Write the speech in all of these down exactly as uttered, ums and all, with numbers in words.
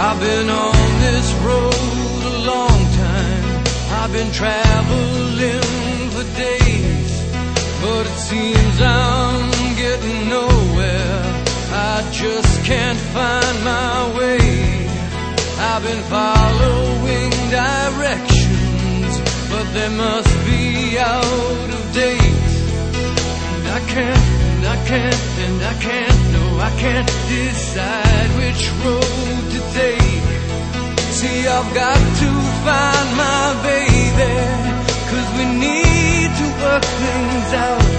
I've been on this road a long time. I've been traveling for days, but it seems I'm getting nowhere. I just can't find my way. I've been following directions, but they must be out of date. And I can't, and I can't, and I can't, no, I can't decide which road to take. See, I've got to find my baby, 'cause we need to work things out.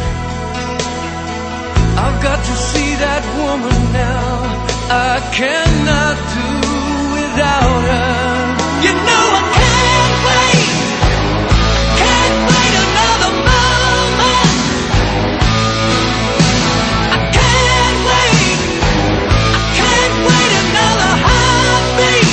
I've got to see that woman now. I cannot do without her. You know I can't wait, can't wait another moment. I can't wait, I can't wait another heartbeat.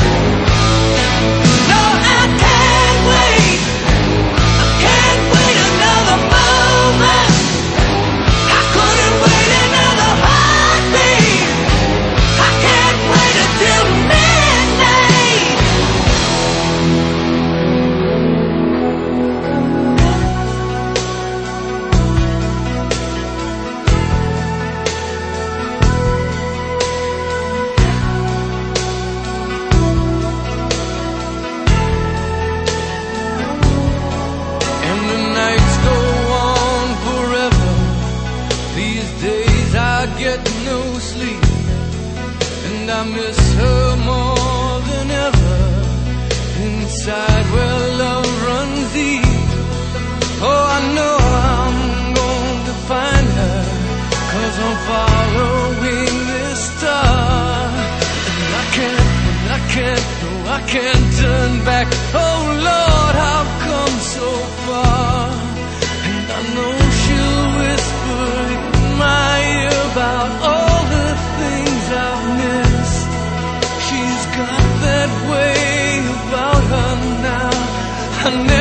No, I can't wait, I can't wait another moment. I couldn't wait another heartbeat. I can't wait until midnight. And the nights go on forever. These days I get no sleep, and I miss her more than ever. Inside where love runs deep. Oh, I know I'm going to find her, 'cause I'm following this star. And I can't, and I can't, no, I can't turn back. Oh Lord, I've come so far. And I know she'll whisper in my ear about all the things I've missed. She's got that way about her now. I